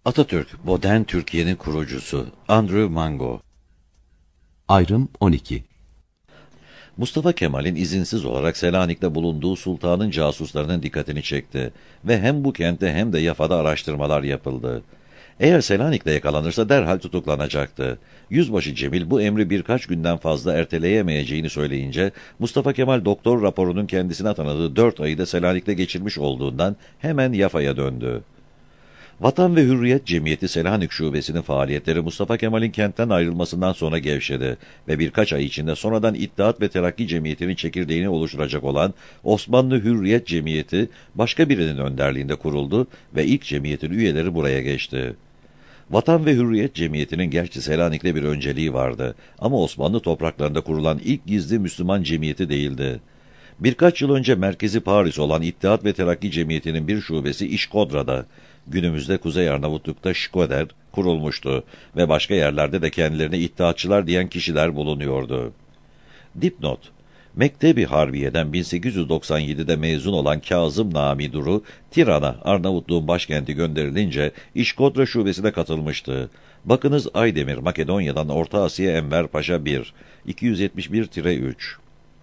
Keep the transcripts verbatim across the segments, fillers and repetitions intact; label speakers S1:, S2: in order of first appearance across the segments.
S1: Atatürk, modern Türkiye'nin kurucusu. Andrew Mango.
S2: Ayrım on iki.
S1: Mustafa Kemal'in izinsiz olarak Selanik'te bulunduğu sultanın casuslarının dikkatini çekti ve hem bu kentte hem de Yafa'da araştırmalar yapıldı. Eğer Selanik'te yakalanırsa derhal tutuklanacaktı. Yüzbaşı Cemil bu emri birkaç günden fazla erteleyemeyeceğini söyleyince, Mustafa Kemal doktor raporunun kendisine tanıdığı dört ayı da Selanik'te geçirmiş olduğundan hemen Yafa'ya döndü. Vatan ve Hürriyet Cemiyeti Selanik Şubesi'nin faaliyetleri Mustafa Kemal'in kentten ayrılmasından sonra gevşedi ve birkaç ay içinde sonradan İttihat ve Terakki Cemiyeti'nin çekirdeğini oluşturacak olan Osmanlı Hürriyet Cemiyeti başka birinin önderliğinde kuruldu ve ilk cemiyetin üyeleri buraya geçti. Vatan ve Hürriyet Cemiyeti'nin gerçi Selanik'te bir önceliği vardı ama Osmanlı topraklarında kurulan ilk gizli Müslüman cemiyeti değildi. Birkaç yıl önce merkezi Paris olan İttihat ve Terakki Cemiyeti'nin bir şubesi İşkodra'da, günümüzde Kuzey Arnavutluk'ta Şkoder kurulmuştu ve başka yerlerde de kendilerine İttihatçılar diyen kişiler bulunuyordu. Dipnot: Mektebi Harbiye'den bin sekiz yüz doksan yedide mezun olan Kazım Nami Duru, Tiran'a, Arnavutluğun başkenti gönderilince İşkodra şubesine katılmıştı. Bakınız Aydemir, Makedonya'dan Orta Asya Enver Paşa bir, iki yüz yetmiş bir üç.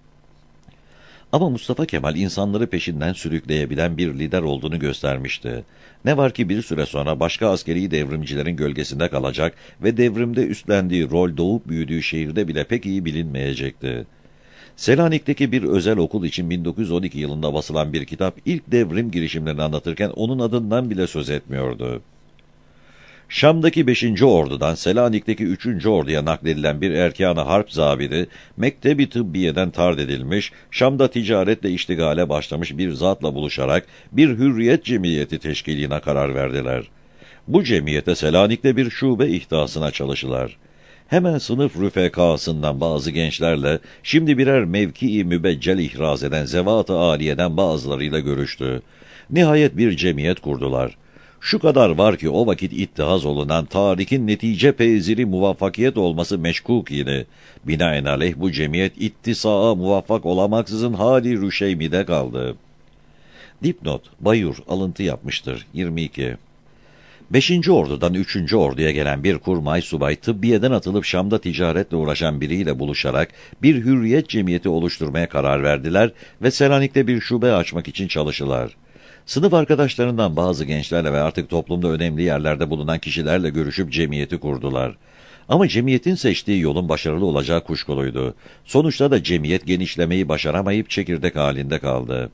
S1: Ama Mustafa Kemal insanları peşinden sürükleyebilen bir lider olduğunu göstermişti. Ne var ki bir süre sonra başka askeri devrimcilerin gölgesinde kalacak ve devrimde üstlendiği rol doğup büyüdüğü şehirde bile pek iyi bilinmeyecekti. Selanik'teki bir özel okul için bin dokuz yüz on iki yılında basılan bir kitap ilk devrim girişimlerini anlatırken onun adından bile söz etmiyordu. Şam'daki beşinci ordudan Selanik'teki üçüncü orduya nakledilen bir erkân-ı harp zabiti, Mektebi Tıbbiye'den tard edilmiş, Şam'da ticaretle iştigale başlamış bir zatla buluşarak bir hürriyet cemiyeti teşkiline karar verdiler. Bu cemiyete Selanik'te bir şube ihtasına çalıştılar. Hemen sınıf rüfekasından bazı gençlerle, şimdi birer mevki-i mübeccel ihraz eden zevat-ı âliyeden bazılarıyla görüştü. Nihayet bir cemiyet kurdular. Şu kadar var ki o vakit ittihaz olunan tarikin netice peziri muvaffakiyet olması meşkuk idi. Binaenaleyh bu cemiyet ittisaa muvaffak olamaksızın hali rüşeymide kaldı. Dipnot: Bayur alıntı yapmıştır. yirmi iki. Beşinci ordudan üçüncü orduya gelen bir kurmay subay tıbbiyeden atılıp Şam'da ticaretle uğraşan biriyle buluşarak bir hürriyet cemiyeti oluşturmaya karar verdiler ve Selanik'te bir şube açmak için çalıştılar. Sınıf arkadaşlarından bazı gençlerle ve artık toplumda önemli yerlerde bulunan kişilerle görüşüp cemiyeti kurdular. Ama cemiyetin seçtiği yolun başarılı olacağı kuşkuluydu. Sonuçta da cemiyet genişlemeyi başaramayıp çekirdek halinde kaldı.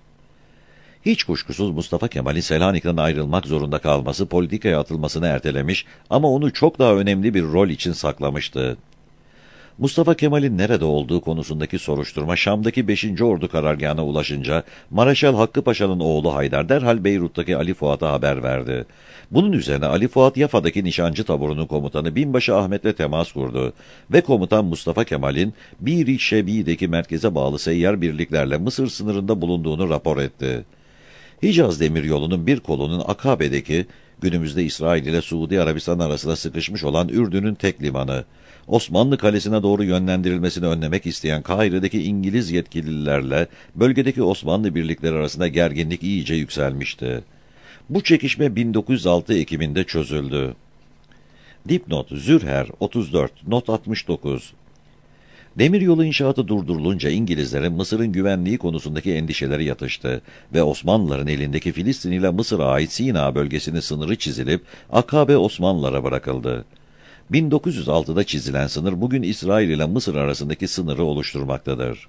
S1: Hiç kuşkusuz Mustafa Kemal'in Selanik'ten ayrılmak zorunda kalması politikaya atılmasını ertelemiş ama onu çok daha önemli bir rol için saklamıştı. Mustafa Kemal'in nerede olduğu konusundaki soruşturma Şam'daki beşinci Ordu karargahına ulaşınca Mareşal Hakkı Paşa'nın oğlu Haydar derhal Beyrut'taki Ali Fuat'a haber verdi. Bunun üzerine Ali Fuat Yafa'daki nişancı taburunun komutanı Binbaşı Ahmet'le temas kurdu ve komutan Mustafa Kemal'in Bir-i Şebi'deki merkeze bağlı seyyar birliklerle Mısır sınırında bulunduğunu rapor etti. Hicaz demiryolunun bir kolunun Akabe'deki, günümüzde İsrail ile Suudi Arabistan arasında sıkışmış olan Ürdün'ün tek limanı, Osmanlı kalesine doğru yönlendirilmesini önlemek isteyen Kahire'deki İngiliz yetkililerle bölgedeki Osmanlı birlikleri arasında gerginlik iyice yükselmişti. Bu çekişme bin dokuz yüz altı Ekim'inde çözüldü. Dipnot: Zürher otuz dört, not altmış dokuz. Demiryolu inşaatı durdurulunca İngilizlerin Mısır'ın güvenliği konusundaki endişeleri yatıştı ve Osmanlıların elindeki Filistin ile Mısır'a ait Sina bölgesinin sınırı çizilip Akabe Osmanlılara bırakıldı. bin dokuz yüz altıda çizilen sınır bugün İsrail ile Mısır arasındaki sınırı oluşturmaktadır.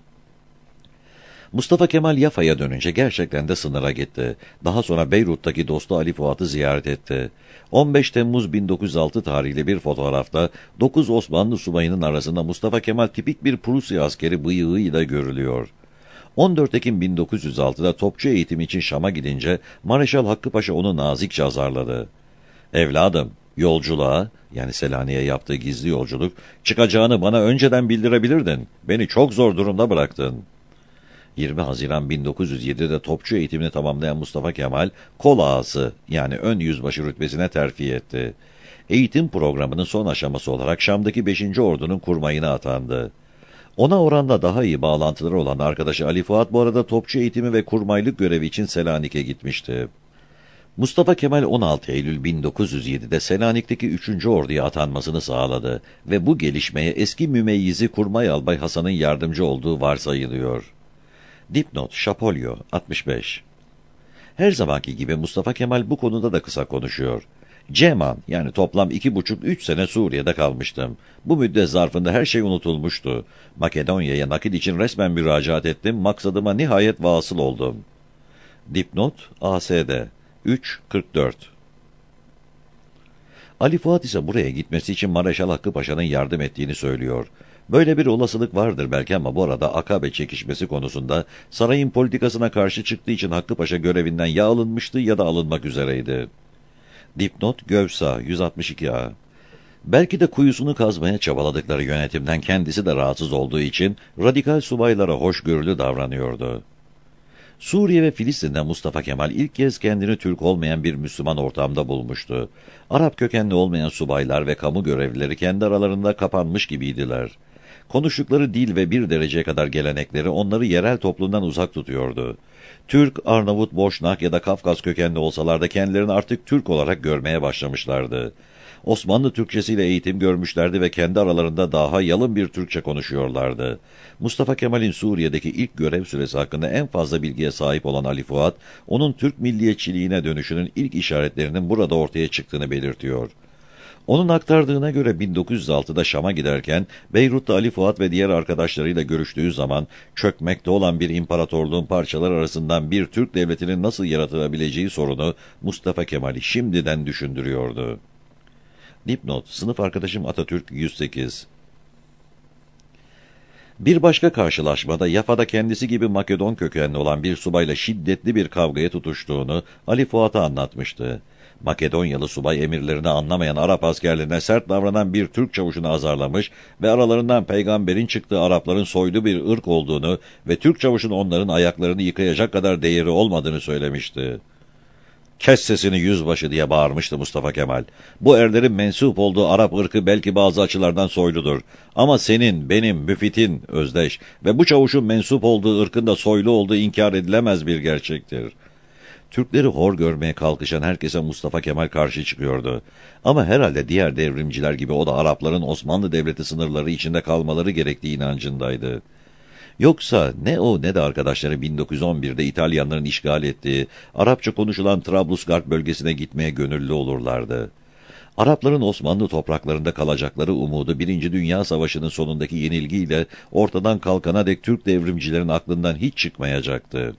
S1: Mustafa Kemal Yafa'ya dönünce gerçekten de sınıra gitti. Daha sonra Beyrut'taki dostu Ali Fuat'ı ziyaret etti. on beş Temmuz bin dokuz yüz altı tarihli bir fotoğrafta dokuz Osmanlı subayının arasında Mustafa Kemal tipik bir Prusya askeri bıyığıyla görülüyor. on dört Ekim bin dokuz yüz altıda topçu eğitimi için Şam'a gidince Mareşal Hakkı Paşa onu nazikçe azarladı. "Evladım, yolculuğa, yani Selanik'e yaptığı gizli yolculuk, çıkacağını bana önceden bildirebilirdin. Beni çok zor durumda bıraktın." yirmi Haziran bin dokuz yüz yedide topçu eğitimini tamamlayan Mustafa Kemal, kol ağası yani ön yüzbaşı rütbesine terfi etti. Eğitim programının son aşaması olarak Şam'daki beşinci Ordu'nun kurmayına atandı. Ona oranla daha iyi bağlantıları olan arkadaşı Ali Fuat bu arada topçu eğitimi ve kurmaylık görevi için Selanik'e gitmişti. Mustafa Kemal on altı Eylül bin dokuz yüz yedi'de Selanik'teki üçüncü Ordu'ya atanmasını sağladı ve bu gelişmeye eski mümeyyizi Kurmay Albay Hasan'ın yardımcı olduğu varsayılıyor. Dipnot Şapolyo altmış beş. Her zamanki gibi Mustafa Kemal bu konuda da kısa konuşuyor. Ceman, yani toplam iki buçuk üç sene Suriye'de kalmıştım. Bu müddet zarfında her şey unutulmuştu. Makedonya'ya nakit için resmen müracaat ettim, maksadıma nihayet vasıl oldum. Dipnot A S D üç kırk dört. Ali Fuat ise buraya gitmesi için Mareşal Hakkı Paşa'nın yardım ettiğini söylüyor. Böyle bir olasılık vardır belki ama bu arada Akabe çekişmesi konusunda sarayın politikasına karşı çıktığı için Hakkı Paşa görevinden ya alınmıştı ya da alınmak üzereydi. Dipnot Gövsa yüz altmış iki A. Belki de kuyusunu kazmaya çabaladıkları yönetimden kendisi de rahatsız olduğu için radikal subaylara hoşgörülü davranıyordu. Suriye ve Filistin'de Mustafa Kemal ilk kez kendini Türk olmayan bir Müslüman ortamda bulmuştu. Arap kökenli olmayan subaylar ve kamu görevlileri kendi aralarında kapanmış gibiydiler. Konuştukları dil ve bir dereceye kadar gelenekleri onları yerel toplumdan uzak tutuyordu. Türk, Arnavut, Boşnak ya da Kafkas kökenli olsalar da kendilerini artık Türk olarak görmeye başlamışlardı. Osmanlı Türkçesiyle eğitim görmüşlerdi ve kendi aralarında daha yalın bir Türkçe konuşuyorlardı. Mustafa Kemal'in Suriye'deki ilk görev süresi hakkında en fazla bilgiye sahip olan Ali Fuat, onun Türk milliyetçiliğine dönüşünün ilk işaretlerinin burada ortaya çıktığını belirtiyor. Onun aktardığına göre bin dokuz yüz altı'da Şam'a giderken Beyrut'ta Ali Fuat ve diğer arkadaşlarıyla görüştüğü zaman çökmekte olan bir imparatorluğun parçalar arasından bir Türk devletinin nasıl yaratılabileceği sorunu Mustafa Kemal'i şimdiden düşündürüyordu. Dipnot, sınıf arkadaşım Atatürk yüz sekiz. Bir başka karşılaşmada Yafa'da kendisi gibi Makedon kökenli olan bir subayla şiddetli bir kavgaya tutuştuğunu Ali Fuat'a anlatmıştı. Makedonyalı subay emirlerini anlamayan Arap askerlerine sert davranan bir Türk çavuşunu azarlamış ve aralarından peygamberin çıktığı Arapların soylu bir ırk olduğunu ve Türk çavuşun onların ayaklarını yıkayacak kadar değeri olmadığını söylemişti. "Kes sesini yüzbaşı!" diye bağırmıştı Mustafa Kemal. "Bu erlerin mensup olduğu Arap ırkı belki bazı açılardan soyludur. Ama senin, benim, Müfit'in, Özdeş ve bu çavuşun mensup olduğu ırkın da soylu olduğu inkar edilemez bir gerçektir." Türkleri hor görmeye kalkışan herkese Mustafa Kemal karşı çıkıyordu. Ama herhalde diğer devrimciler gibi o da Arapların Osmanlı Devleti sınırları içinde kalmaları gerektiği inancındaydı. Yoksa ne o ne de arkadaşları bin dokuz yüz on bir'de İtalyanların işgal ettiği, Arapça konuşulan Trablusgarp bölgesine gitmeye gönüllü olurlardı. Arapların Osmanlı topraklarında kalacakları umudu Birinci Dünya Savaşı'nın sonundaki yenilgiyle ortadan kalkana dek Türk devrimcilerin aklından hiç çıkmayacaktı.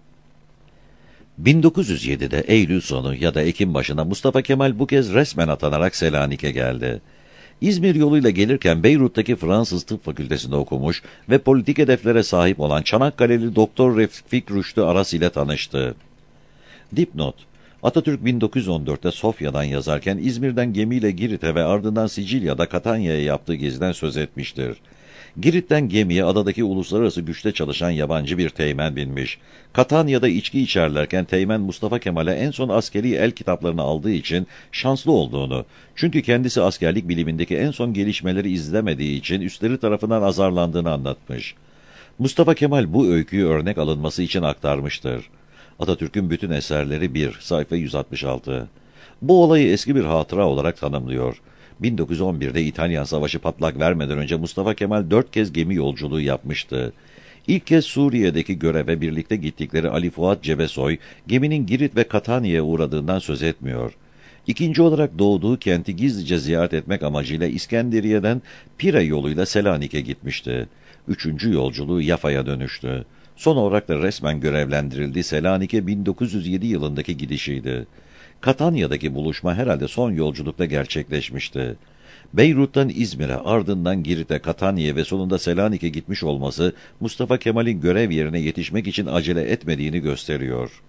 S1: bin dokuz yüz yedi'de Eylül sonu ya da Ekim başında Mustafa Kemal bu kez resmen atanarak Selanik'e geldi. İzmir yoluyla gelirken Beyrut'taki Fransız Tıp Fakültesi'nde okumuş ve politik hedeflere sahip olan Çanakkale'li Doktor Refik Rüştü Aras ile tanıştı. Dipnot: Atatürk bin dokuz yüz on dört'te Sofya'dan yazarken İzmir'den gemiyle Girit'e ve ardından Sicilya'da Katanya'ya yaptığı geziden söz etmiştir. Girit'ten gemiye adadaki uluslararası güçte çalışan yabancı bir teğmen binmiş. Katanya'da içki içerlerken teğmen Mustafa Kemal'e en son askeri el kitaplarını aldığı için şanslı olduğunu, çünkü kendisi askerlik bilimindeki en son gelişmeleri izlemediği için üstleri tarafından azarlandığını anlatmış. Mustafa Kemal bu öyküyü örnek alınması için aktarmıştır. Atatürk'ün bütün eserleri bir, sayfa yüz altmış altı. Bu olayı eski bir hatıra olarak tanımlıyor. bin dokuz yüz on bir'de İtalyan Savaşı patlak vermeden önce Mustafa Kemal dört kez gemi yolculuğu yapmıştı. İlk kez Suriye'deki göreve birlikte gittikleri Ali Fuat Cebesoy, geminin Girit ve Katanya'ya uğradığından söz etmiyor. İkinci olarak doğduğu kenti gizlice ziyaret etmek amacıyla İskenderiye'den Pire yoluyla Selanik'e gitmişti. Üçüncü yolculuğu Yafa'ya dönüştü. Son olarak da resmen görevlendirildiği Selanik'e bin dokuz yüz yedi yılındaki gidişiydi. Katanya'daki buluşma herhalde son yolculukta gerçekleşmişti. Beyrut'tan İzmir'e, ardından Girit'e, Katanya'ya ve sonunda Selanik'e gitmiş olması, Mustafa Kemal'in görev yerine yetişmek için acele etmediğini gösteriyor.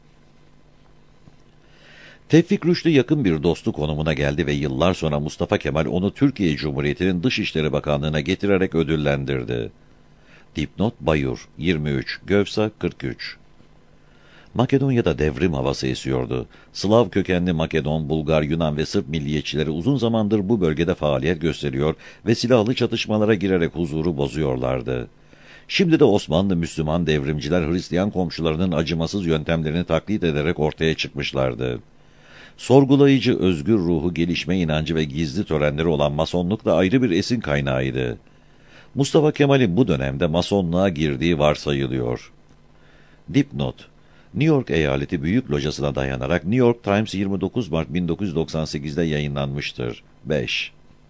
S1: Tevfik Rüştü yakın bir dostu konumuna geldi ve yıllar sonra Mustafa Kemal onu Türkiye Cumhuriyeti'nin Dışişleri Bakanlığı'na getirerek ödüllendirdi. Dipnot Bayur yirmi üç, Gövsa kırk üç. Makedonya'da devrim havası esiyordu. Slav kökenli Makedon, Bulgar, Yunan ve Sırp milliyetçileri uzun zamandır bu bölgede faaliyet gösteriyor ve silahlı çatışmalara girerek huzuru bozuyorlardı. Şimdi de Osmanlı Müslüman devrimciler Hristiyan komşularının acımasız yöntemlerini taklit ederek ortaya çıkmışlardı. Sorgulayıcı, özgür ruhu, gelişme inancı ve gizli törenleri olan Masonluk da ayrı bir esin kaynağıydı. Mustafa Kemal'in bu dönemde Masonluğa girdiği varsayılıyor. Dipnot: New York Eyaleti Büyük Locası'na dayanarak New York Times yirmi dokuz Mart bin dokuz yüz doksan sekiz'de yayınlanmıştır. beş.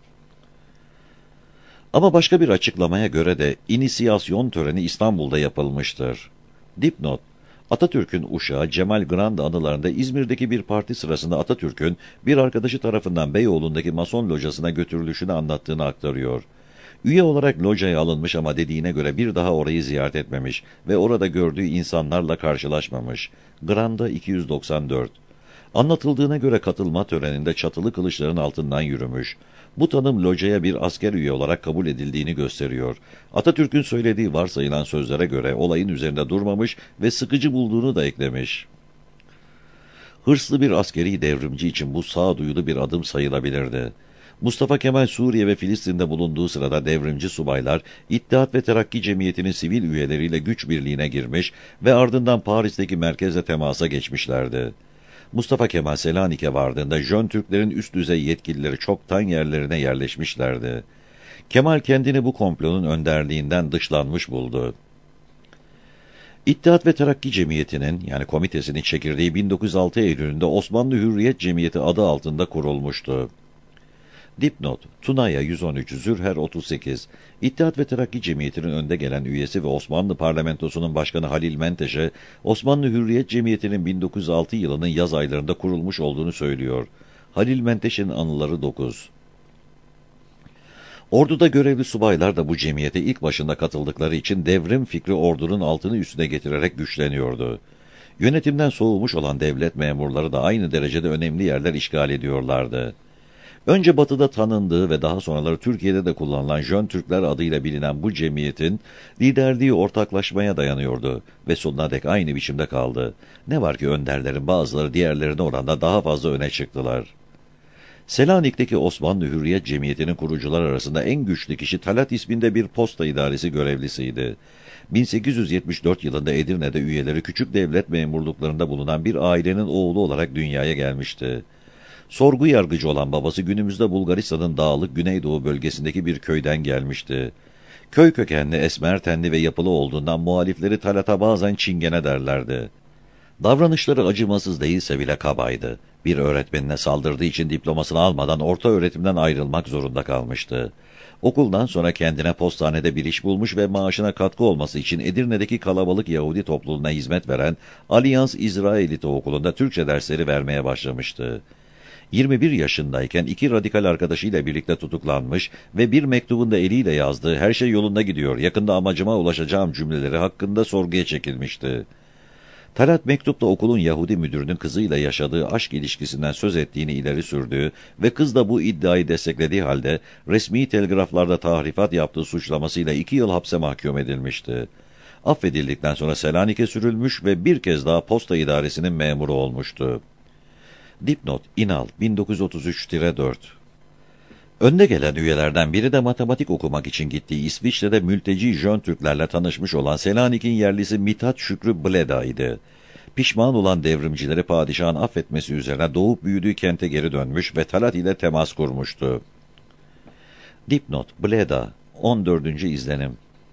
S1: Ama başka bir açıklamaya göre de inisiyasyon töreni İstanbul'da yapılmıştır. Dipnot: Atatürk'ün uşağı Cemal Grand anılarında İzmir'deki bir parti sırasında Atatürk'ün bir arkadaşı tarafından Beyoğlu'ndaki Mason locasına götürülüşünü anlattığını aktarıyor. Üye olarak locaya alınmış ama dediğine göre bir daha orayı ziyaret etmemiş ve orada gördüğü insanlarla karşılaşmamış. Grand'a iki yüz doksan dört. Anlatıldığına göre katılma töreninde çatılı kılıçların altından yürümüş. Bu tanım locaya bir asker üye olarak kabul edildiğini gösteriyor. Atatürk'ün söylediği varsayılan sözlere göre olayın üzerinde durmamış ve sıkıcı bulduğunu da eklemiş. Hırslı bir askeri devrimci için bu sağduyulu bir adım sayılabilirdi. Mustafa Kemal Suriye ve Filistin'de bulunduğu sırada devrimci subaylar, İttihat ve Terakki Cemiyeti'nin sivil üyeleriyle güç birliğine girmiş ve ardından Paris'teki merkezle temasa geçmişlerdi. Mustafa Kemal Selanik'e vardığında Jön Türklerin üst düzey yetkilileri çoktan yerlerine yerleşmişlerdi. Kemal kendini bu komplonun önderliğinden dışlanmış buldu. İttihat ve Terakki Cemiyeti'nin, yani komitesinin çekirdeği bin dokuz yüz altı Eylül'ünde Osmanlı Hürriyet Cemiyeti adı altında kurulmuştu. Dipnot: Tunaya yüz on üç, Zürher otuz sekiz. İttihat ve Terakki Cemiyeti'nin önde gelen üyesi ve Osmanlı Parlamentosu'nun başkanı Halil Menteşe, Osmanlı Hürriyet Cemiyeti'nin bin dokuz yüz altı yılının yaz aylarında kurulmuş olduğunu söylüyor. Halil Menteşe'nin anıları dokuz. Orduda görevli subaylar da bu cemiyete ilk başında katıldıkları için devrim fikri ordunun altını üstüne getirerek güçleniyordu. Yönetimden soğumuş olan devlet memurları da aynı derecede önemli yerler işgal ediyorlardı. Önce Batı'da tanındığı ve daha sonraları Türkiye'de de kullanılan Jön Türkler adıyla bilinen bu cemiyetin liderliği ortaklaşmaya dayanıyordu ve sonuna dek aynı biçimde kaldı. Ne var ki önderlerin bazıları diğerlerine oranla daha fazla öne çıktılar. Selanik'teki Osmanlı Hürriyet Cemiyeti'nin kurucular arasında en güçlü kişi Talat isminde bir posta idaresi görevlisiydi. bin sekiz yüz yetmiş dört yılında Edirne'de üyeleri küçük devlet memurluklarında bulunan bir ailenin oğlu olarak dünyaya gelmişti. Sorgu yargıcı olan babası günümüzde Bulgaristan'ın dağlık Güneydoğu bölgesindeki bir köyden gelmişti. Köy kökenli, esmer tenli ve yapılı olduğundan muhalifleri Talat'a bazen çingene derlerdi. Davranışları acımasız değilse bile kabaydı. Bir öğretmenine saldırdığı için diplomasını almadan orta öğretimden ayrılmak zorunda kalmıştı. Okuldan sonra kendine postanede bir iş bulmuş ve maaşına katkı olması için Edirne'deki kalabalık Yahudi topluluğuna hizmet veren Alliance İsraelite Okulu'nda Türkçe dersleri vermeye başlamıştı. yirmi bir yaşındayken iki radikal arkadaşıyla birlikte tutuklanmış ve bir mektubunda eliyle yazdığı "her şey yolunda gidiyor, yakında amacıma ulaşacağım" cümleleri hakkında sorguya çekilmişti. Talat mektupta okulun Yahudi müdürünün kızıyla yaşadığı aşk ilişkisinden söz ettiğini ileri sürdüğü ve kız da bu iddiayı desteklediği halde resmi telgraflarda tahrifat yaptığı suçlamasıyla iki yıl hapse mahkum edilmişti. Affedildikten sonra Selanik'e sürülmüş ve bir kez daha posta idaresinin memuru olmuştu. Dipnot: İnal bin dokuz yüz otuz üç dört. Önde gelen üyelerden biri de matematik okumak için gittiği İsviçre'de mülteci Jön Türklerle tanışmış olan Selanik'in yerlisi Mithat Şükrü Bleda'ydı. Pişman olan devrimcileri padişahın affetmesi üzerine doğup büyüdüğü kente geri dönmüş ve Talat ile temas kurmuştu. Dipnot: Bleda on dördüncü izlenim.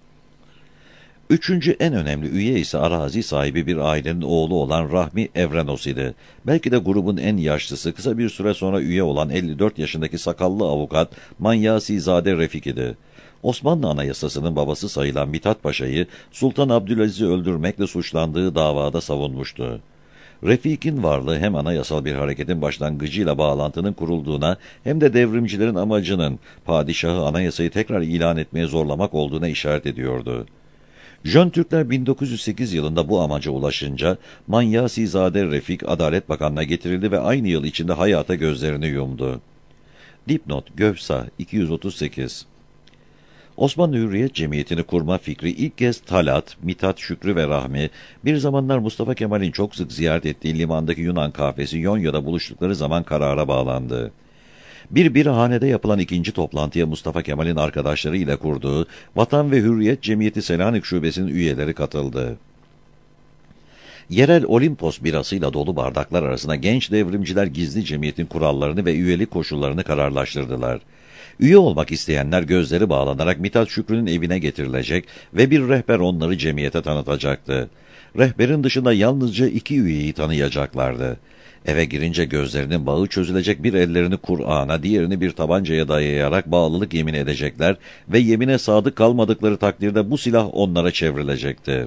S1: Üçüncü en önemli üye ise arazi sahibi bir ailenin oğlu olan Rahmi Evrenos idi. Belki de grubun en yaşlısı, kısa bir süre sonra üye olan elli dört yaşındaki sakallı avukat Manyasizade Refik idi. Osmanlı Anayasası'nın babası sayılan Mithat Paşa'yı Sultan Abdülaziz'i öldürmekle suçlandığı davada savunmuştu. Refik'in varlığı hem anayasal bir hareketin başlangıcıyla bağlantının kurulduğuna hem de devrimcilerin amacının padişahı anayasayı tekrar ilan etmeye zorlamak olduğuna işaret ediyordu. Jön Türkler bin dokuz yüz sekiz yılında bu amaca ulaşınca Manyasizade Refik Adalet Bakanlığı'na getirildi ve aynı yıl içinde hayata gözlerini yumdu. Dipnot: Gövsa iki yüz otuz sekiz. Osmanlı Hürriyet Cemiyeti'ni kurma fikri ilk kez Talat, Mithat Şükrü ve Rahmi, bir zamanlar Mustafa Kemal'in çok sık ziyaret ettiği limandaki Yunan kahvesi Yonya'da buluştukları zaman karara bağlandı. Bir birhanede yapılan ikinci toplantıya Mustafa Kemal'in arkadaşları ile kurduğu Vatan ve Hürriyet Cemiyeti Selanik Şubesi'nin üyeleri katıldı. Yerel Olimpos birasıyla dolu bardaklar arasında genç devrimciler gizli cemiyetin kurallarını ve üyelik koşullarını kararlaştırdılar. Üye olmak isteyenler gözleri bağlanarak Mithat Şükrü'nün evine getirilecek ve bir rehber onları cemiyete tanıtacaktı. Rehberin dışında yalnızca iki üyeyi tanıyacaklardı. Eve girince gözlerinin bağı çözülecek, bir ellerini Kur'an'a, diğerini bir tabancaya dayayarak bağlılık yemin edecekler ve yemine sadık kalmadıkları takdirde bu silah onlara çevrilecekti.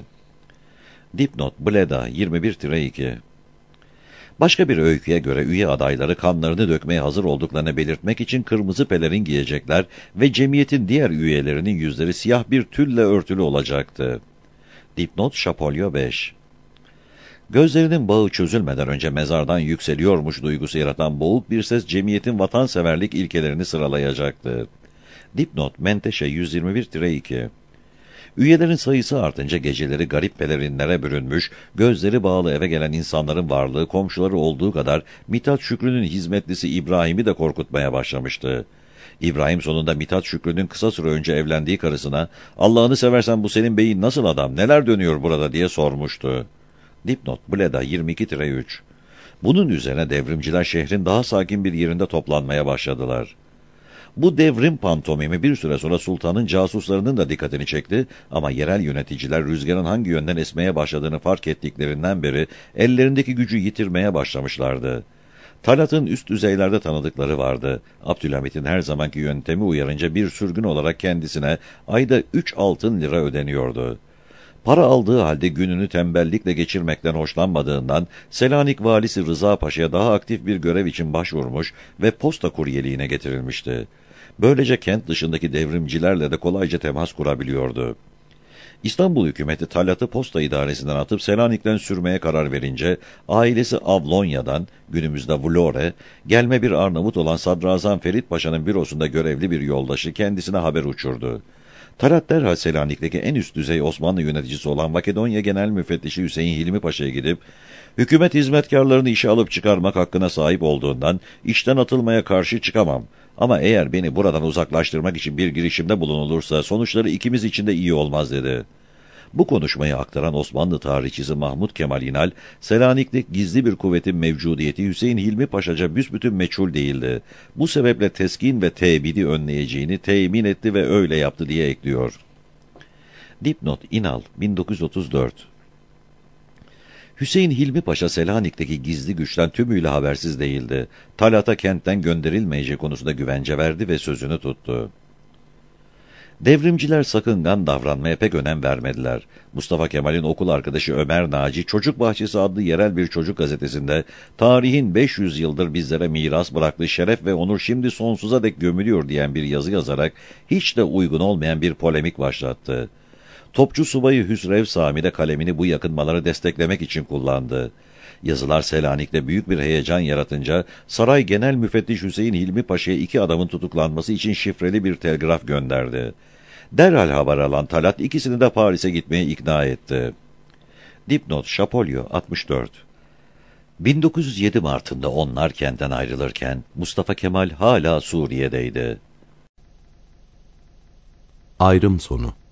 S1: Dipnot Bleda yirmi bir iki. Başka bir öyküye göre üye adayları kanlarını dökmeye hazır olduklarını belirtmek için kırmızı pelerin giyecekler ve cemiyetin diğer üyelerinin yüzleri siyah bir tülle örtülü olacaktı. Dipnot Şapolyo beş. Gözlerinin bağı çözülmeden önce mezardan yükseliyormuş duygusu yaratan boğuk bir ses cemiyetin vatanseverlik ilkelerini sıralayacaktı. Dipnot Menteşe yüz yirmi bir iki. Üyelerin sayısı artınca geceleri garip pelerinlere bürünmüş, gözleri bağlı eve gelen insanların varlığı komşuları olduğu kadar Mithat Şükrü'nün hizmetlisi İbrahim'i de korkutmaya başlamıştı. İbrahim sonunda Mithat Şükrü'nün kısa süre önce evlendiği karısına "Allah'ını seversen bu senin beyin nasıl adam, neler dönüyor burada?" diye sormuştu. Dipnot Bleda yirmi iki üç. Bunun üzerine devrimciler şehrin daha sakin bir yerinde toplanmaya başladılar. Bu devrim pantomimi bir süre sonra sultanın casuslarının da dikkatini çekti ama yerel yöneticiler rüzgarın hangi yönden esmeye başladığını fark ettiklerinden beri ellerindeki gücü yitirmeye başlamışlardı. Talat'ın üst düzeylerde tanıdıkları vardı. Abdülhamit'in her zamanki yöntemi uyarınca bir sürgün olarak kendisine ayda üç altın lira ödeniyordu. Para aldığı halde gününü tembellikle geçirmekten hoşlanmadığından Selanik valisi Rıza Paşa'ya daha aktif bir görev için başvurmuş ve posta kuryeliğine getirilmişti. Böylece kent dışındaki devrimcilerle de kolayca temas kurabiliyordu. İstanbul hükümeti Talat'ı posta idaresinden atıp Selanik'ten sürmeye karar verince ailesi Avlonya'dan, günümüzde Vlore, gelme bir Arnavut olan Sadrazam Ferit Paşa'nın bürosunda görevli bir yoldaşı kendisine haber uçurdu. Talat derhal Selanik'teki en üst düzey Osmanlı yöneticisi olan Makedonya Genel Müfettişi Hüseyin Hilmi Paşa'ya gidip, hükümet hizmetkarlarını işe alıp çıkarmak hakkına sahip olduğundan işten atılmaya karşı çıkamam. Ama eğer beni buradan uzaklaştırmak için bir girişimde bulunulursa sonuçları ikimiz için de iyi olmaz dedi. Bu konuşmayı aktaran Osmanlı tarihçisi Mahmud Kemal İnal, Selanik'te gizli bir kuvvetin mevcudiyeti Hüseyin Hilmi Paşaca büsbütün meçhul değildi. Bu sebeple teskin ve tebidi önleyeceğini temin etti ve öyle yaptı diye ekliyor. Dipnot İnal bin dokuz yüz otuz dört. Hüseyin Hilmi Paşa Selanik'teki gizli güçten tümüyle habersiz değildi. Talat'a kentten gönderilmeyeceği konusunda güvence verdi ve sözünü tuttu. Devrimciler sakıngan davranmaya pek önem vermediler. Mustafa Kemal'in okul arkadaşı Ömer Naci, Çocuk Bahçesi adlı yerel bir çocuk gazetesinde tarihin beş yüz yıldır bizlere miras bıraktığı şeref ve onur şimdi sonsuza dek gömülüyor diyen bir yazı yazarak hiç de uygun olmayan bir polemik başlattı. Topçu subayı Hüsrev Sami de kalemini bu yakınmaları desteklemek için kullandı. Yazılar Selanik'te büyük bir heyecan yaratınca Saray Genel Müfettiş Hüseyin Hilmi Paşa'ya iki adamın tutuklanması için şifreli bir telgraf gönderdi. Derhal haber alan Talat ikisini de Paris'e gitmeye ikna etti. Dipnot Şapolyo altmış dört. bin dokuz yüz yedi Mart'ında onlar kentten ayrılırken Mustafa Kemal hala Suriye'deydi.
S2: Ayrım sonu.